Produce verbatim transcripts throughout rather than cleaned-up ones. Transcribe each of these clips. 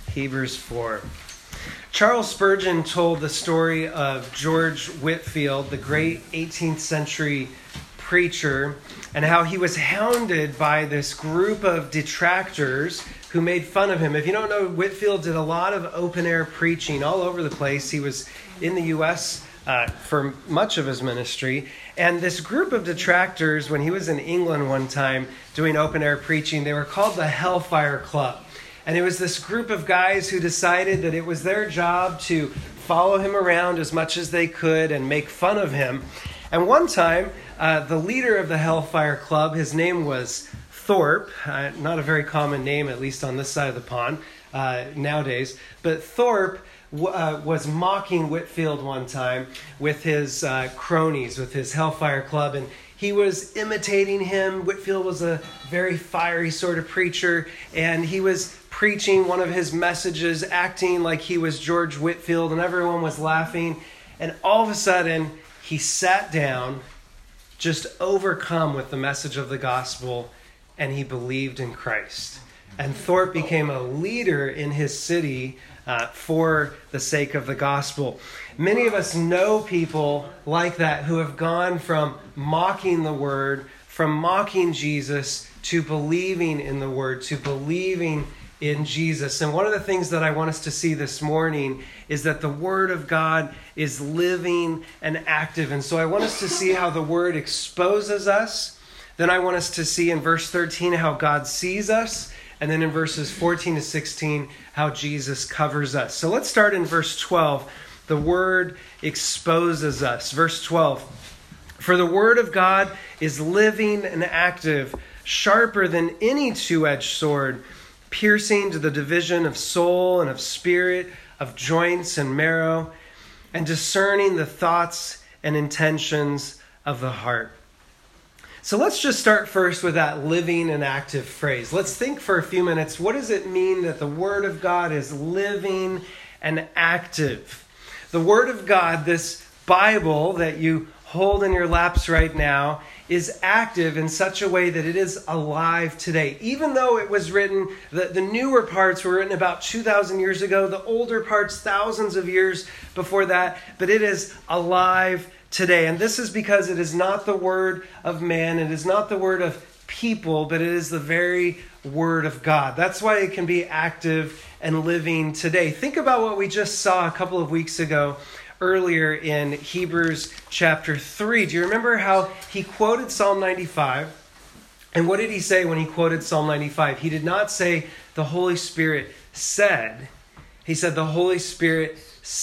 Hebrews four. Charles Spurgeon told the story of George Whitefield, the great eighteenth century preacher, and how he was hounded by this group of detractors who made fun of him. If you don't know, Whitefield did a lot of open-air preaching all over the place. He was in the U S uh, for much of his ministry. And this group of detractors, when he was in England one time doing open-air preaching, they were called the Hellfire Club. And it was this group of guys who decided that it was their job to follow him around as much as they could and make fun of him. And one time, uh, the leader of the Hellfire Club, his name was Thorpe, uh, not a very common name, at least on this side of the pond uh, nowadays, but Thorpe w- uh, was mocking Whitefield one time with his uh, cronies, with his Hellfire Club, and he was imitating him. Whitefield was a very fiery sort of preacher, and he was preaching one of his messages, acting like he was George Whitefield, and everyone was laughing. And all of a sudden, he sat down, just overcome with the message of the gospel, and he believed in Christ. And Thorpe became a leader in his city uh, for the sake of the gospel. Many of us know people like that who have gone from mocking the word, from mocking Jesus, to believing in the word, to believing in Jesus. And one of the things that I want us to see this morning is that the Word of God is living and active. And so I want us to see how the Word exposes us. Then I want us to see in verse thirteen how God sees us. And then in verses fourteen to sixteen how Jesus covers us. So let's start in verse twelve. The Word exposes us. Verse twelve. For the Word of God is living and active, sharper than any two-edged sword, piercing to the division of soul and of spirit, of joints and marrow, and discerning the thoughts and intentions of the heart. So let's just start first with that living and active phrase. Let's think for a few minutes, what does it mean that the Word of God is living and active? The Word of God, this Bible that you hold in your laps right now, is active in such a way that it is alive today. Even though it was written, the, the newer parts were written about two thousand years ago, the older parts thousands of years before that, but it is alive today. And this is because it is not the word of man, it is not the word of people, but it is the very word of God. That's why it can be active and living today. Think about what we just saw a couple of weeks ago earlier in Hebrews chapter three. Do you remember how he quoted Psalm ninety-five? And what did he say when he quoted Psalm ninety-five? He did not say the Holy Spirit said. He said the Holy Spirit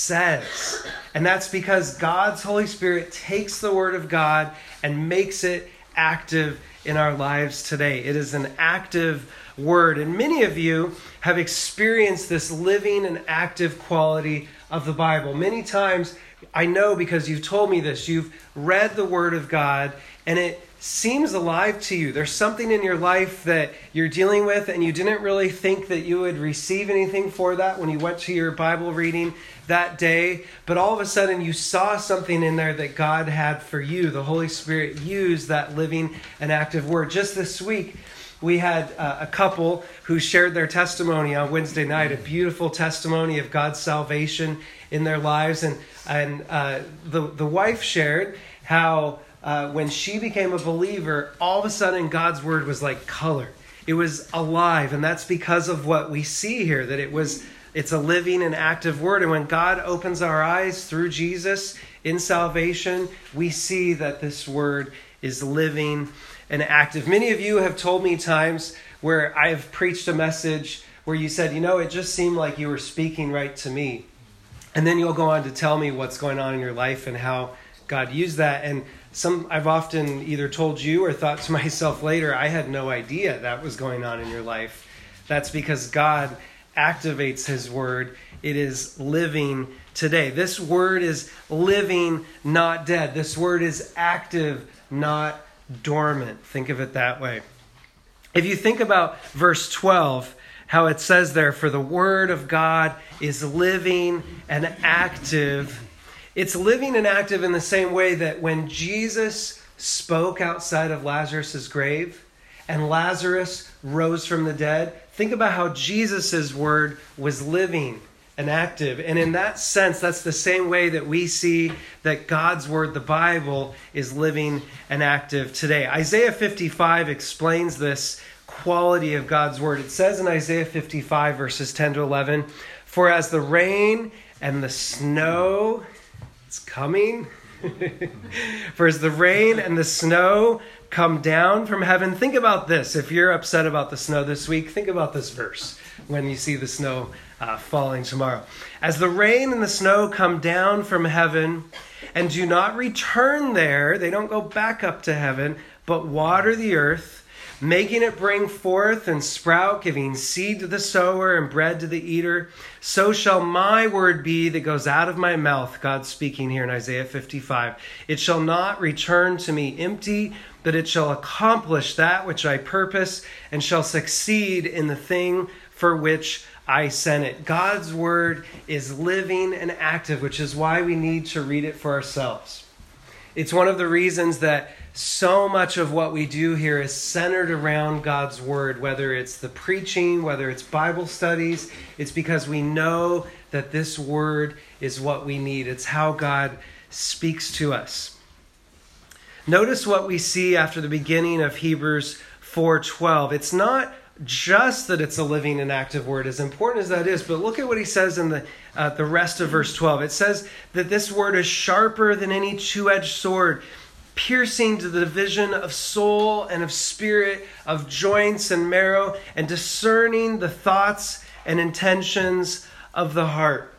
says. And that's because God's Holy Spirit takes the Word of God and makes it active in our lives today. It is an active word. And many of you have experienced this living and active quality of the Bible. Many times, I know because you've told me this, you've read the Word of God and it seems alive to you. There's something in your life that you're dealing with and you didn't really think that you would receive anything for that when you went to your Bible reading that day. But all of a sudden you saw something in there that God had for you. The Holy Spirit used that living and active Word. Just this week, we had uh, a couple who shared their testimony on Wednesday night, a beautiful testimony of God's salvation in their lives. And and uh, the, the wife shared how uh, when she became a believer, all of a sudden God's word was like color. It was alive. And that's because of what we see here, that it was it's a living and active word. And when God opens our eyes through Jesus in salvation, we see that this word is living and active. Many of you have told me times where I have preached a message where you said, you know, it just seemed like you were speaking right to me. And then you'll go on to tell me what's going on in your life and how God used that. And some I've often either told you or thought to myself later, I had no idea that was going on in your life. That's because God activates His word. It is living today. This word is living, not dead. This word is active, not dormant. Think of it that way. If you think about verse twelve, how it says there, for the word of God is living and active. It's living and active in the same way that when Jesus spoke outside of Lazarus' grave and Lazarus rose from the dead, think about how Jesus' word was living and active. And in that sense, that's the same way that we see that God's word, the Bible, is living and active today. Isaiah fifty-five explains this quality of God's word. It says in Isaiah fifty-five, verses ten to eleven, "For as the rain and the snow," it's coming, "for as the rain and the snow come down from heaven." Think about this. If you're upset about the snow this week, think about this verse when you see the snow uh, falling tomorrow. "As the rain and the snow come down from heaven and do not return there," they don't go back up to heaven, "but water the earth, making it bring forth and sprout, giving seed to the sower and bread to the eater, so shall my word be that goes out of my mouth." God's speaking here in Isaiah fifty-five. "It shall not return to me empty, but it shall accomplish that which I purpose and shall succeed in the thing for which I sent it." God's word is living and active, which is why we need to read it for ourselves. It's one of the reasons that so much of what we do here is centered around God's word, whether it's the preaching, whether it's Bible studies. It's because we know that this word is what we need. It's how God speaks to us. Notice what we see after the beginning of Hebrews four twelve. It's not just that it's a living and active word, as important as that is, but look at what he says in the uh, the rest of verse twelve. It says that this word is sharper than any two-edged sword, piercing to the division of soul and of spirit, of joints and marrow, and discerning the thoughts and intentions of the heart.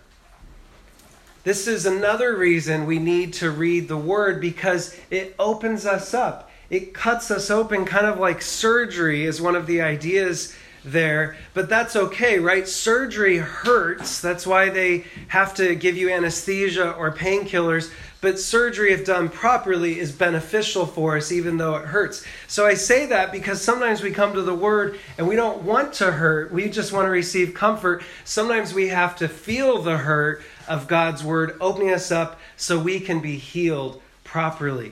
This is another reason we need to read the word, because it opens us up. It cuts us open, kind of like surgery is one of the ideas there. But that's okay, right? Surgery hurts. That's why they have to give you anesthesia or painkillers. But surgery, if done properly, is beneficial for us, even though it hurts. So I say that because sometimes we come to the word and we don't want to hurt. We just want to receive comfort. Sometimes we have to feel the hurt of God's word opening us up so we can be healed properly.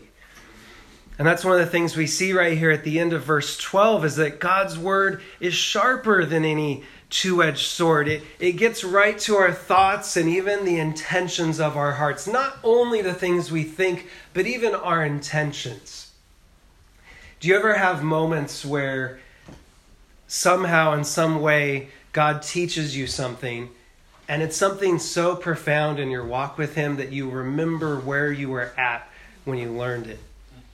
And that's one of the things we see right here at the end of verse twelve, is that God's word is sharper than any two-edged sword. It, it gets right to our thoughts and even the intentions of our hearts. Not only the things we think, but even our intentions. Do you ever have moments where somehow, in some way, God teaches you something, and it's something so profound in your walk with him that you remember where you were at when you learned it?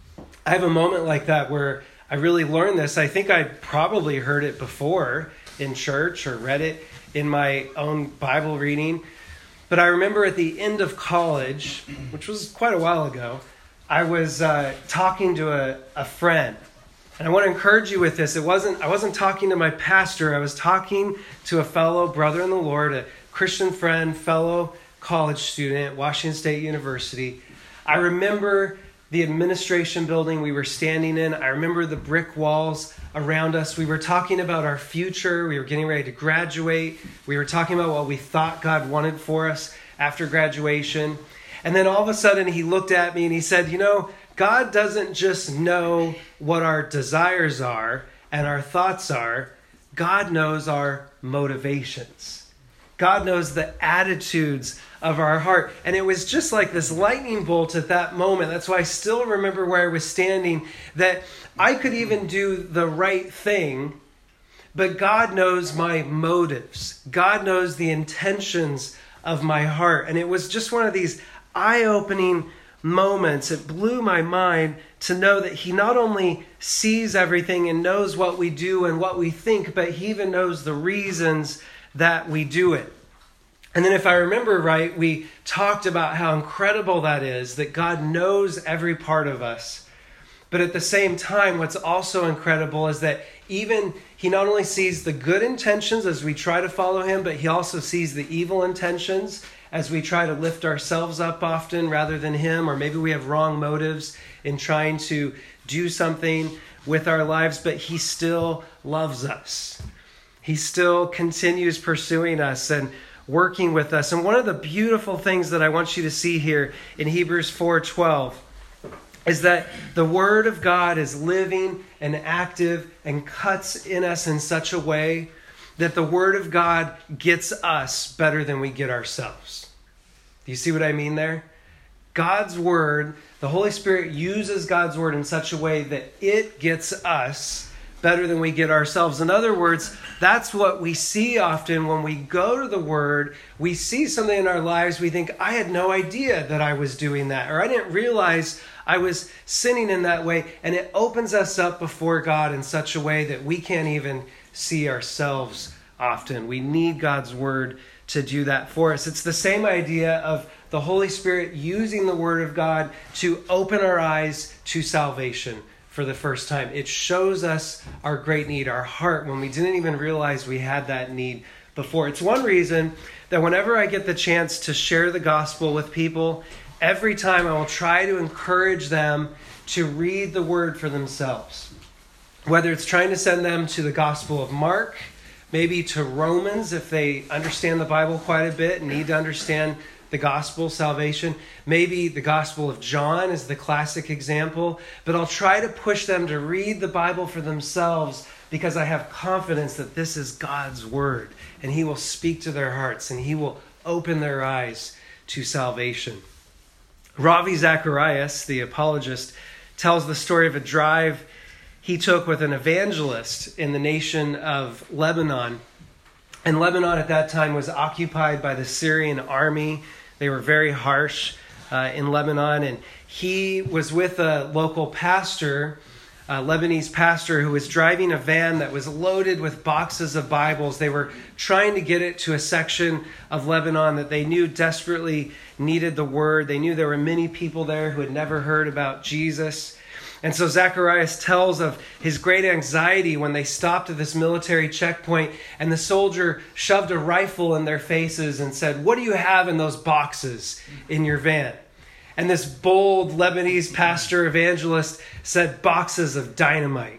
I have a moment like that where I really learned this. I think I'd probably heard it before in church or read it in my own Bible reading. But I remember at the end of college, which was quite a while ago, I was uh, talking to a, a friend. And I want to encourage you with this. It wasn't I wasn't talking to my pastor. I was talking to a fellow brother in the Lord, a Christian friend, fellow college student at Washington State University. I remember the administration building we were standing in. I remember the brick walls around us. We were talking about our future. We were getting ready to graduate. We were talking about what we thought God wanted for us after graduation. And then all of a sudden he looked at me and he said, you know, God doesn't just know what our desires are and our thoughts are. God knows our motivations. God knows the attitudes of our heart. And it was just like this lightning bolt at that moment. That's why I still remember where I was standing, that I could even do the right thing, but God knows my motives. God knows the intentions of my heart. And it was just one of these eye-opening moments. It blew my mind to know that he not only sees everything and knows what we do and what we think, but he even knows the reasons that we do it. And then if I remember right, we talked about how incredible that is, that God knows every part of us. But at the same time, what's also incredible is that even he not only sees the good intentions as we try to follow him, but he also sees the evil intentions as we try to lift ourselves up often rather than him, or maybe we have wrong motives in trying to do something with our lives, but he still loves us. He still continues pursuing us and working with us. And one of the beautiful things that I want you to see here in Hebrews four twelve is that the Word of God is living and active and cuts in us in such a way that the Word of God gets us better than we get ourselves. Do you see what I mean there? God's Word, the Holy Spirit uses God's Word in such a way that it gets us better than we get ourselves. In other words, that's what we see often when we go to the Word. We see something in our lives, we think, I had no idea that I was doing that, or I didn't realize I was sinning in that way. And it opens us up before God in such a way that we can't even see ourselves often. We need God's Word to do that for us. It's the same idea of the Holy Spirit using the Word of God to open our eyes to salvation for the first time. It shows us our great need, our heart, when we didn't even realize we had that need before. It's one reason that whenever I get the chance to share the gospel with people, every time I will try to encourage them to read the Word for themselves. Whether it's trying to send them to the Gospel of Mark, maybe to Romans if they understand the Bible quite a bit and need to understand the gospel, salvation. Maybe the Gospel of John is the classic example. But I'll try to push them to read the Bible for themselves because I have confidence that this is God's Word. And He will speak to their hearts and He will open their eyes to salvation. Ravi Zacharias, the apologist, tells the story of a drive he took with an evangelist in the nation of Lebanon. And Lebanon at that time was occupied by the Syrian army. They were very harsh uh, in Lebanon. And he was with a local pastor, a Lebanese pastor, who was driving a van that was loaded with boxes of Bibles. They were trying to get it to a section of Lebanon that they knew desperately needed the Word. They knew there were many people there who had never heard about Jesus. And so Zacharias tells of his great anxiety when they stopped at this military checkpoint and the soldier shoved a rifle in their faces and said, "What do you have in those boxes in your van?" And this bold Lebanese pastor evangelist said, "Boxes of dynamite."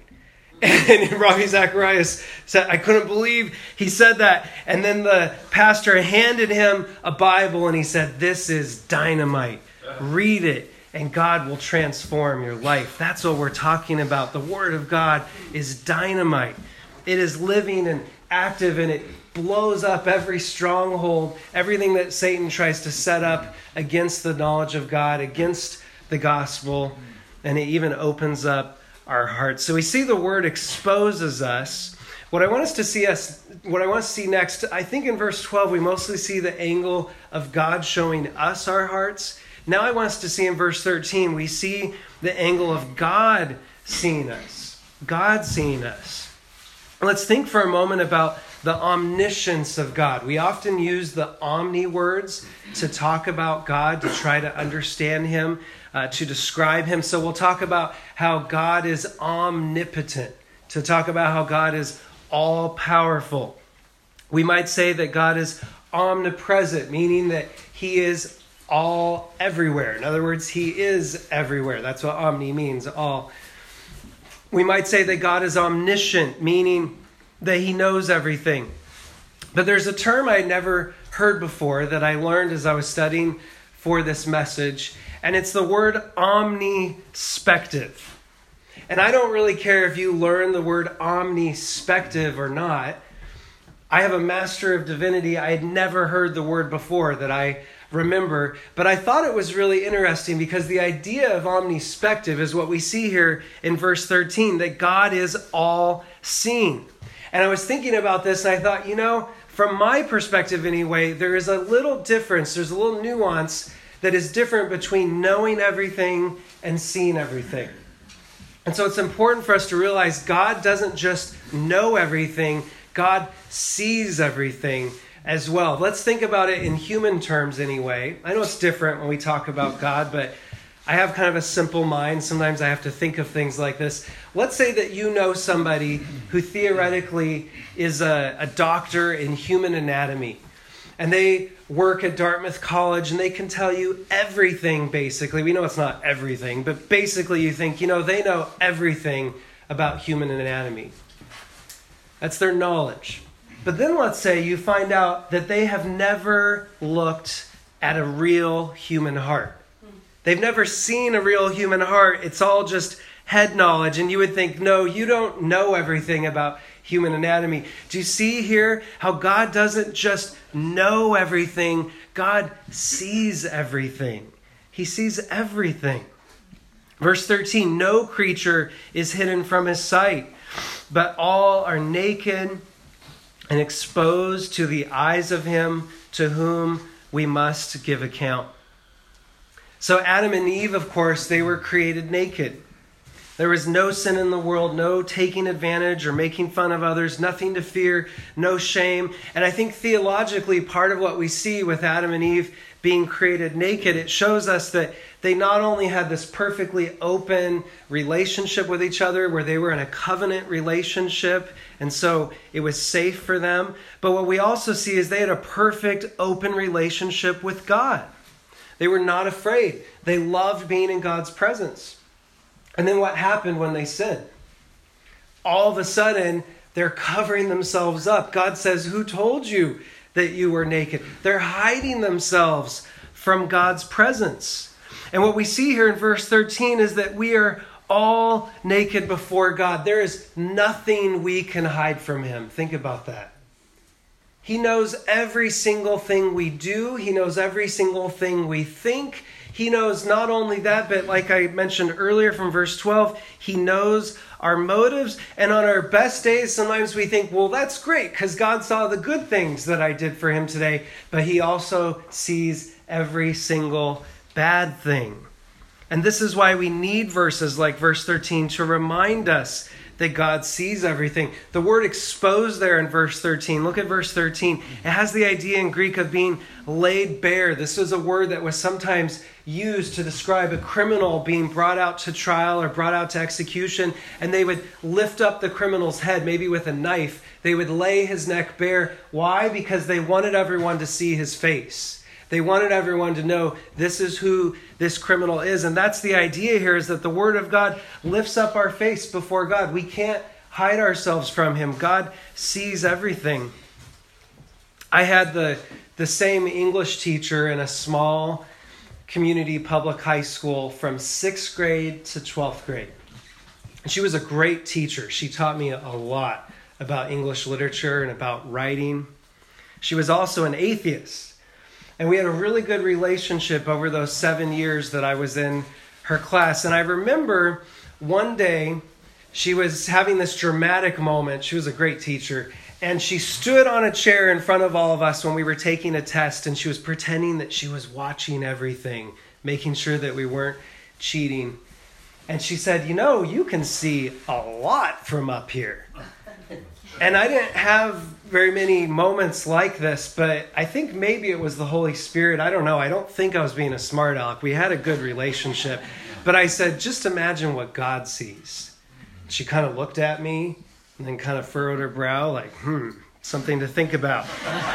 And Ravi Zacharias said, "I couldn't believe he said that." And then the pastor handed him a Bible and he said, "This is dynamite. Read it. And God will transform your life." That's what we're talking about. The Word of God is dynamite. It is living and active, and it blows up every stronghold, everything that Satan tries to set up against the knowledge of God, against the gospel, and it even opens up our hearts. So we see the Word exposes us. What I want us to see us, what I want to see next, I think in verse twelve, we mostly see the angle of God showing us our hearts. Now I want us to see in verse thirteen, we see the angle of God seeing us. God seeing us. Let's think for a moment about the omniscience of God. We often use the omni words to talk about God, to try to understand Him, uh, to describe Him. So we'll talk about how God is omnipotent, to talk about how God is all-powerful. We might say that God is omnipresent, meaning that He is all everywhere. In other words, He is everywhere. That's what omni means, all. We might say that God is omniscient, meaning that He knows everything. But there's a term I'd never heard before that I learned as I was studying for this message, and it's the word omnispective. And I don't really care if you learn the word omnispective or not. I have a Master of Divinity. I had never heard the word before that I remember, but I thought it was really interesting because the idea of omnispective is what we see here in verse thirteen, that God is all-seeing. And I was thinking about this and I thought, you know, from my perspective anyway, there is a little difference, there's a little nuance that is different between knowing everything and seeing everything. And so it's important for us to realize God doesn't just know everything, God sees everything as well. Let's think about it in human terms anyway. I know it's different when we talk about God, but I have kind of a simple mind. Sometimes I have to think of things like this. Let's say that you know somebody who theoretically is a, a doctor in human anatomy. And they work at Dartmouth College and they can tell you everything basically. We know it's not everything, but basically you think, you know, they know everything about human anatomy. That's their knowledge. But then let's say you find out that they have never looked at a real human heart. They've never seen a real human heart. It's all just head knowledge. And you would think, no, you don't know everything about human anatomy. Do you see here how God doesn't just know everything? God sees everything. He sees everything. Verse thirteen, no creature is hidden from his sight, but all are naked and exposed to the eyes of him to whom we must give account. So Adam and Eve, of course, they were created naked. There was no sin in the world, no taking advantage or making fun of others, nothing to fear, no shame. And I think theologically, part of what we see with Adam and Eve being created naked, it shows us that they not only had this perfectly open relationship with each other, where they were in a covenant relationship, and so it was safe for them, but what we also see is they had a perfect open relationship with God. They were not afraid. They loved being in God's presence. And then what happened when they sinned? All of a sudden, they're covering themselves up. God says, who told you that you were naked? They're hiding themselves from God's presence. And what we see here in verse thirteen is that we are all naked before God. There is nothing we can hide from him. Think about that. He knows every single thing we do. He knows every single thing we think. He knows not only that, but like I mentioned earlier from verse twelve, he knows our motives. And on our best days, sometimes we think, well, that's great because God saw the good things that I did for him today. But he also sees every single bad thing. And this is why we need verses like verse thirteen to remind us that God sees everything. The word exposed there in verse thirteen, look at verse thirteen. It has the idea in Greek of being laid bare. This is a word that was sometimes used to describe a criminal being brought out to trial or brought out to execution, and they would lift up the criminal's head, maybe with a knife. They would lay his neck bare. Why? Because they wanted everyone to see his face. They wanted everyone to know this is who this criminal is. And that's the idea here, is that the word of God lifts up our face before God. We can't hide ourselves from him. God sees everything. I had the, the same English teacher in a small community public high school from sixth grade to twelfth grade. She was a great teacher. She taught me a lot about English literature and about writing. She was also an atheist. And we had a really good relationship over those seven years that I was in her class. And I remember one day she was having this dramatic moment. She was a great teacher. And she stood on a chair in front of all of us when we were taking a test. And she was pretending that she was watching everything, making sure that we weren't cheating. And she said, you know, you can see a lot from up here. And I didn't have very many moments like this, but I think maybe it was the Holy Spirit. I don't know. I don't think I was being a smart aleck. We had a good relationship. But I said, just imagine what God sees. She kind of looked at me and then kind of furrowed her brow like, hmm, something to think about.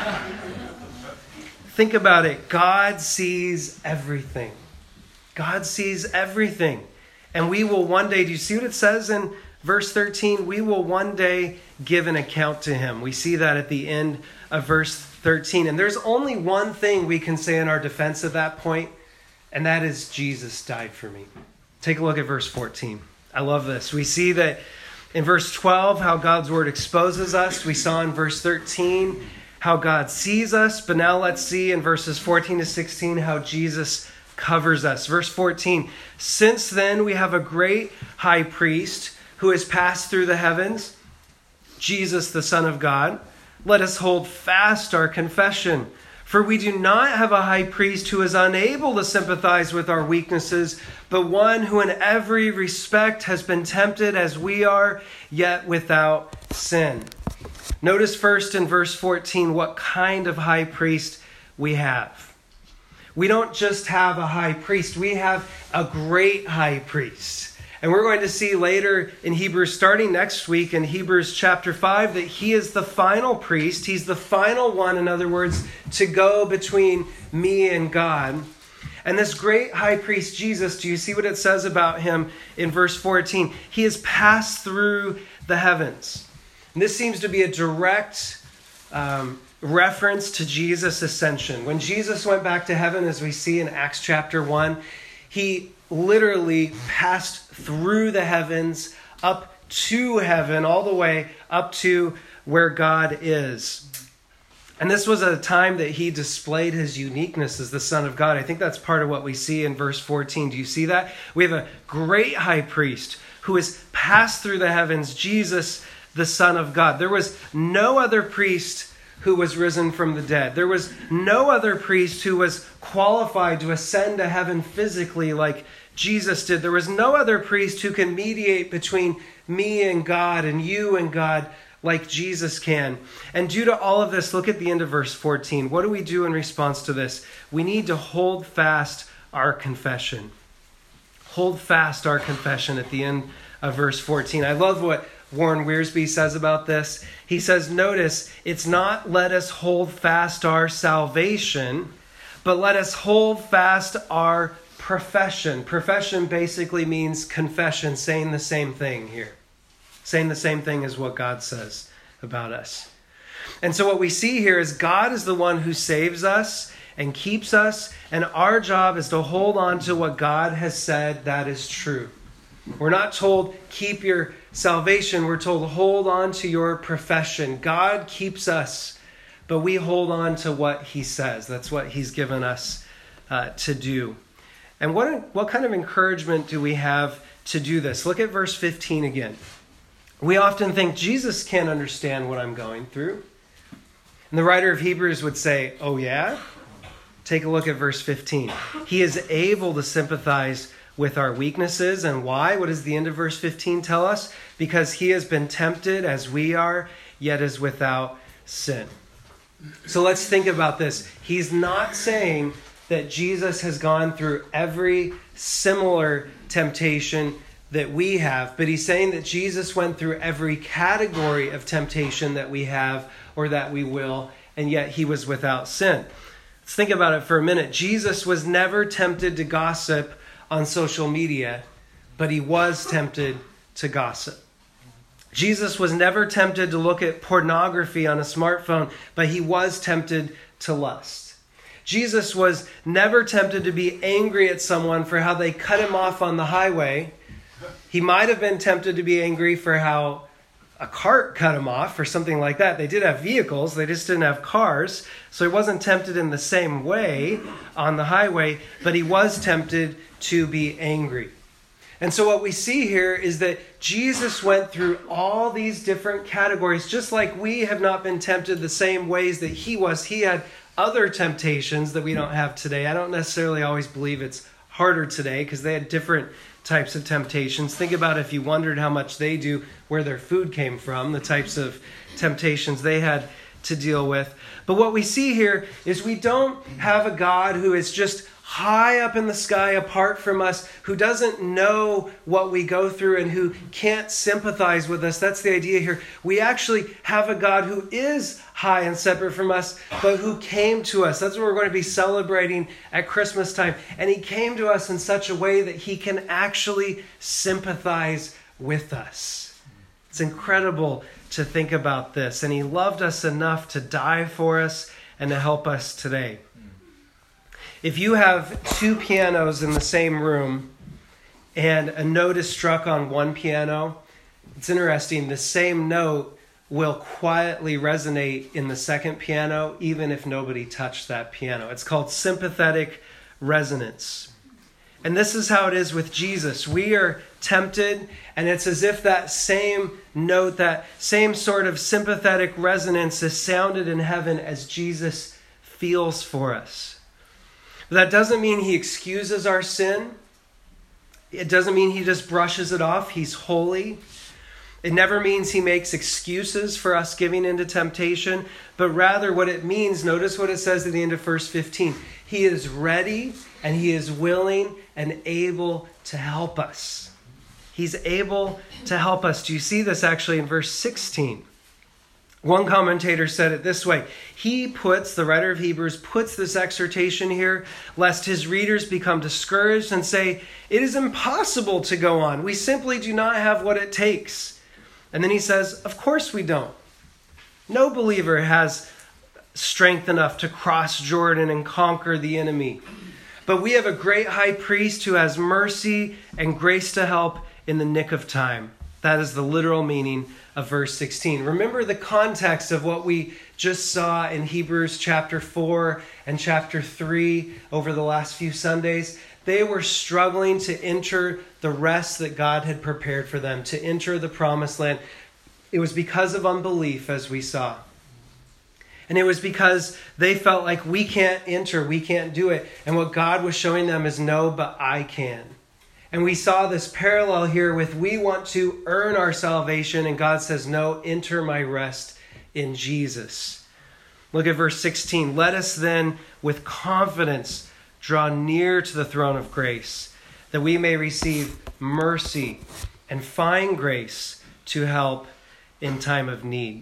Think about it. God sees everything. God sees everything. And we will one day, do you see what it says in verse thirteen? We will one day give an account to him. We see that at the end of verse thirteen. And there's only one thing we can say in our defense at that point, and that is Jesus died for me. Take a look at verse fourteen. I love this. We see that in verse twelve, how God's word exposes us. We saw in verse thirteen how God sees us. But now let's see in verses fourteen to sixteen how Jesus covers us. Verse fourteen, since then we have a great high priest who has passed through the heavens, Jesus, the Son of God. Let us hold fast our confession. For we do not have a high priest who is unable to sympathize with our weaknesses, but one who in every respect has been tempted as we are, yet without sin. Notice first in verse fourteen what kind of high priest we have. We don't just have a high priest, we have a great high priest. And we're going to see later in Hebrews, starting next week in Hebrews chapter five, that he is the final priest. He's the final one, in other words, to go between me and God. And this great high priest, Jesus, do you see what it says about him in verse fourteen? He has passed through the heavens. And this seems to be a direct um, reference to Jesus' ascension. When Jesus went back to heaven, as we see in Acts chapter one, he literally passed through the heavens up to heaven, all the way up to where God is. And this was a time that he displayed his uniqueness as the Son of God. I think that's part of what we see in verse fourteen. Do you see that? We have a great high priest who has passed through the heavens, Jesus, the Son of God. There was no other priest who was risen from the dead. There was no other priest who was qualified to ascend to heaven physically like Jesus did. There was no other priest who can mediate between me and God and you and God like Jesus can. And due to all of this, look at the end of verse fourteen. What do we do in response to this? We need to hold fast our confession. Hold fast our confession at the end of verse fourteen. I love what Warren Wiersbe says about this. He says, notice, it's not let us hold fast our salvation, but let us hold fast our profession. Profession basically means confession, saying the same thing here. Saying the same thing as what God says about us. And so what we see here is God is the one who saves us and keeps us, and our job is to hold on to what God has said that is true. We're not told, keep your salvation. We're told, hold on to your profession. God keeps us, but we hold on to what he says. That's what he's given us uh, to do. And what, what kind of encouragement do we have to do this? Look at verse fifteen again. We often think Jesus can't understand what I'm going through. And the writer of Hebrews would say, oh yeah? Take a look at verse fifteen. He is able to sympathize with our weaknesses. And why? What does the end of verse fifteen tell us? Because he has been tempted as we are, yet is without sin. So let's think about this. He's not saying that Jesus has gone through every similar temptation that we have, but he's saying that Jesus went through every category of temptation that we have or that we will, and yet he was without sin. Let's think about it for a minute. Jesus was never tempted to gossip on social media, but he was tempted to gossip. Jesus was never tempted to look at pornography on a smartphone, but he was tempted to lust. Jesus was never tempted to be angry at someone for how they cut him off on the highway. He might have been tempted to be angry for how a cart cut him off or something like that. They did have vehicles, they just didn't have cars. So he wasn't tempted in the same way on the highway, but he was tempted to be angry. And so what we see here is that Jesus went through all these different categories, just like we have not been tempted the same ways that he was. He had other temptations that we don't have today. I don't necessarily always believe it's harder today because they had different types of temptations. Think about if you wondered how much they do, where their food came from, the types of temptations they had to deal with. But what we see here is we don't have a God who is just high up in the sky apart from us, who doesn't know what we go through and who can't sympathize with us. That's the idea here. We actually have a God who is high and separate from us, but who came to us. That's what we're going to be celebrating at Christmas time. And he came to us in such a way that he can actually sympathize with us. It's incredible to think about this. And he loved us enough to die for us and to help us today. If you have two pianos in the same room and a note is struck on one piano, it's interesting, the same note will quietly resonate in the second piano, even if nobody touched that piano. It's called sympathetic resonance. And this is how it is with Jesus. We are tempted, and it's as if that same note, that same sort of sympathetic resonance is sounded in heaven as Jesus feels for us. That doesn't mean he excuses our sin. It doesn't mean he just brushes it off. He's holy. It never means he makes excuses for us giving into temptation, but rather what it means, notice what it says at the end of verse fifteen. He is ready and he is willing and able to help us. He's able to help us. Do you see this actually in verse sixteen? One commentator said it this way. He puts, the writer of Hebrews, puts this exhortation here, lest his readers become discouraged and say, it is impossible to go on. We simply do not have what it takes. And then he says, of course we don't. No believer has strength enough to cross Jordan and conquer the enemy. But we have a great high priest who has mercy and grace to help in the nick of time. That is the literal meaning of verse sixteen. Remember the context of what we just saw in Hebrews chapter four and chapter three over the last few Sundays. They were struggling to enter the rest that God had prepared for them, to enter the promised land. It was because of unbelief, as we saw. And it was because they felt like we can't enter, we can't do it. And what God was showing them is, no, but I can. And we saw this parallel here with we want to earn our salvation, and God says, no, enter my rest in Jesus. Look at verse sixteen. Let us then with confidence draw near to the throne of grace, that we may receive mercy and find grace to help in time of need.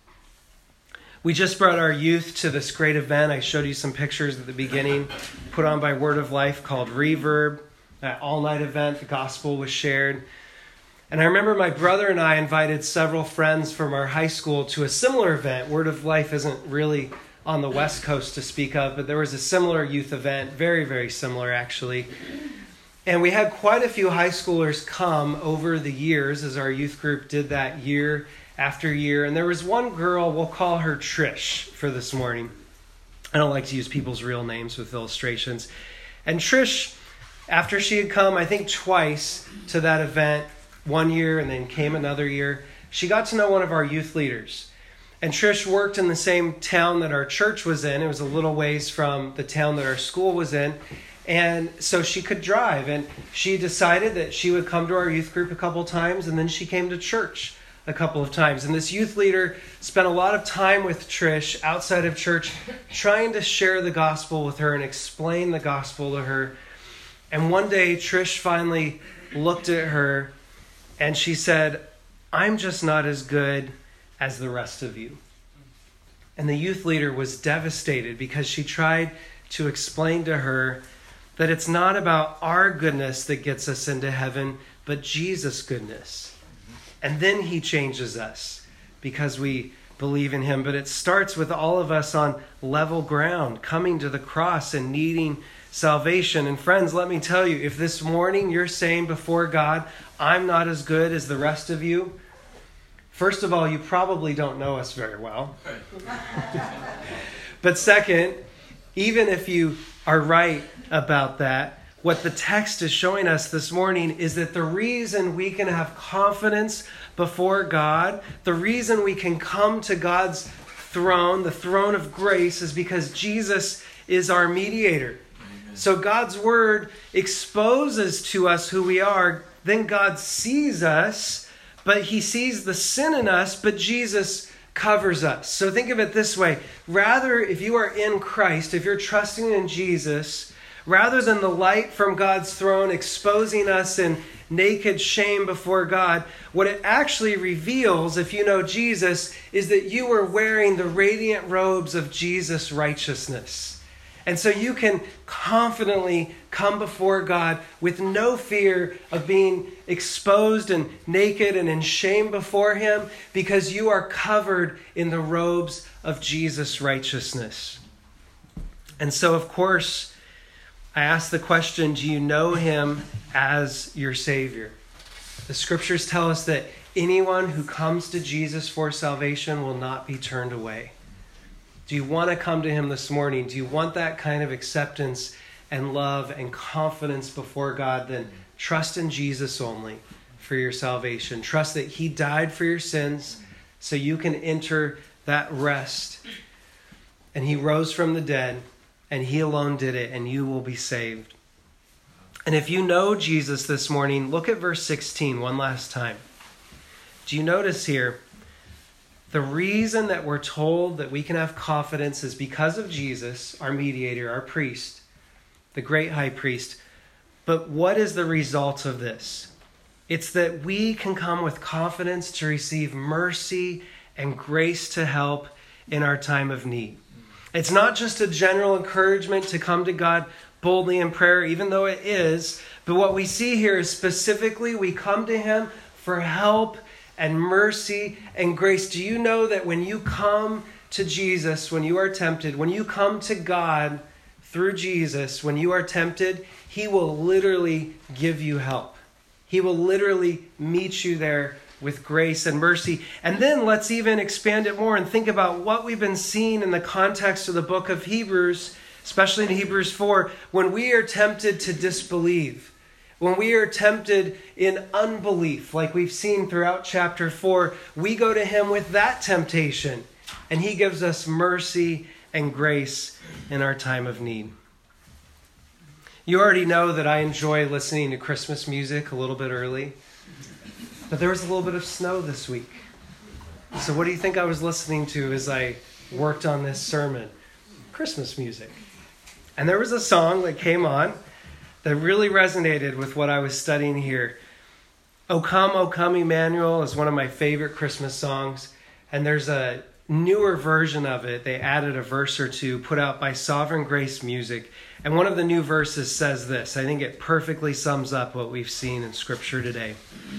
We just brought our youth to this great event. I showed you some pictures at the beginning, put on by Word of Life, called Reverb. That all-night event, the gospel was shared. And I remember my brother and I invited several friends from our high school to a similar event. Word of Life isn't really on the West Coast to speak of, but there was a similar youth event, very, very similar actually. And we had quite a few high schoolers come over the years as our youth group did that year after year. And there was one girl, we'll call her Trish for this morning. I don't like to use people's real names with illustrations. And Trish, after she had come, I think twice to that event, one year and then came another year, she got to know one of our youth leaders. And Trish worked in the same town that our church was in. It was a little ways from the town that our school was in. And so she could drive. And she decided that she would come to our youth group a couple times, and then she came to church a couple of times. And this youth leader spent a lot of time with Trish outside of church, trying to share the gospel with her and explain the gospel to her. And one day, Trish finally looked at her and she said, I'm just not as good as the rest of you. And the youth leader was devastated because she tried to explain to her that it's not about our goodness that gets us into heaven, but Jesus' goodness. And then he changes us because we believe in him. But it starts with all of us on level ground, coming to the cross and needing salvation. And friends, let me tell you, if this morning you're saying before God, I'm not as good as the rest of you, first of all, you probably don't know us very well. But second, even if you are right about that, what the text is showing us this morning is that the reason we can have confidence before God, the reason we can come to God's throne, the throne of grace, is because Jesus is our mediator. Amen. So God's word exposes to us who we are. Then God sees us, but he sees the sin in us, but Jesus covers us. So think of it this way. Rather, if you are in Christ, if you're trusting in Jesus, rather than the light from God's throne exposing us in naked shame before God, what it actually reveals, if you know Jesus, is that you are wearing the radiant robes of Jesus' righteousness. And so you can confidently come before God with no fear of being exposed and naked and in shame before him, because you are covered in the robes of Jesus' righteousness. And so, of course, I ask the question, do you know him as your Savior? The scriptures tell us that anyone who comes to Jesus for salvation will not be turned away. Do you want to come to him this morning? Do you want that kind of acceptance and love and confidence before God? Then trust in Jesus only for your salvation. Trust that he died for your sins so you can enter that rest. And he rose from the dead, and he alone did it, and you will be saved. And if you know Jesus this morning, look at verse sixteen one last time. Do you notice here, the reason that we're told that we can have confidence is because of Jesus, our mediator, our priest, the great high priest. But what is the result of this? It's that we can come with confidence to receive mercy and grace to help in our time of need. It's not just a general encouragement to come to God boldly in prayer, even though it is. But what we see here is specifically we come to him for help and mercy and grace. Do you know that when you come to Jesus, when you are tempted, when you come to God through Jesus, when you are tempted, he will literally give you help. He will literally meet you there with grace and mercy. And then let's even expand it more and think about what we've been seeing in the context of the book of Hebrews, especially in Hebrews four, when we are tempted to disbelieve, when we are tempted in unbelief, like we've seen throughout chapter four, we go to him with that temptation, and he gives us mercy and grace in our time of need. You already know that I enjoy listening to Christmas music a little bit early, but there was a little bit of snow this week. So what do you think I was listening to as I worked on this sermon? Christmas music. And there was a song that came on that really resonated with what I was studying here. O Come, O Come, Emmanuel is one of my favorite Christmas songs. And there's a newer version of it. They added a verse or two put out by Sovereign Grace Music. And one of the new verses says this. I think it perfectly sums up what we've seen in Scripture today.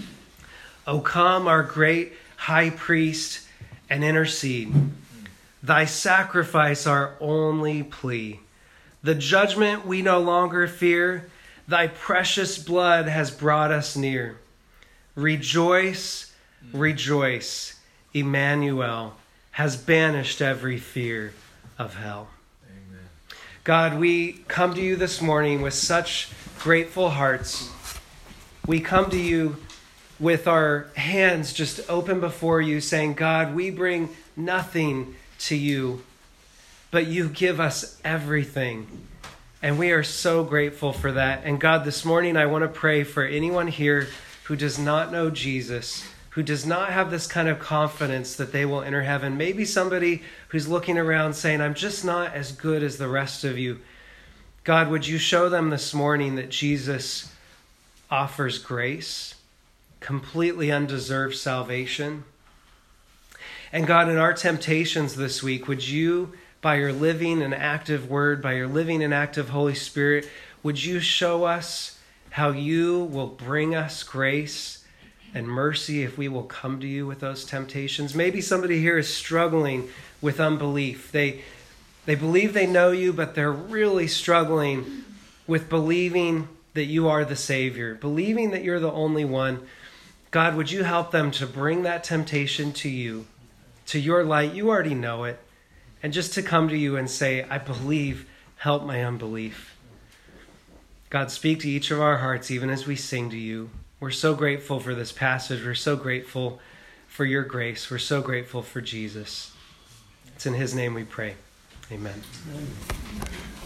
O come, our great high priest, and intercede. Thy sacrifice our only plea. The judgment we no longer fear. Thy precious blood has brought us near. Rejoice, rejoice. Emmanuel has banished every fear of hell. Amen. God, we come to you this morning with such grateful hearts. We come to you with our hands just open before you, saying, God, we bring nothing to you, but you give us everything. And we are so grateful for that. And God, this morning I want to pray for anyone here who does not know Jesus, who does not have this kind of confidence that they will enter heaven. Maybe somebody who's looking around saying, I'm just not as good as the rest of you. God, would you show them this morning that Jesus offers grace, completely undeserved salvation. And God, in our temptations this week, would you, by your living and active word, by your living and active Holy Spirit, would you show us how you will bring us grace and mercy if we will come to you with those temptations? Maybe somebody here is struggling with unbelief. They, they believe they know you, but they're really struggling with believing that you are the Savior, believing that you're the only one. God, would you help them to bring that temptation to you, to your light? You already know it. And just to come to you and say, I believe, help my unbelief. God, speak to each of our hearts even as we sing to you. We're so grateful for this passage. We're so grateful for your grace. We're so grateful for Jesus. It's in his name we pray. Amen. Amen.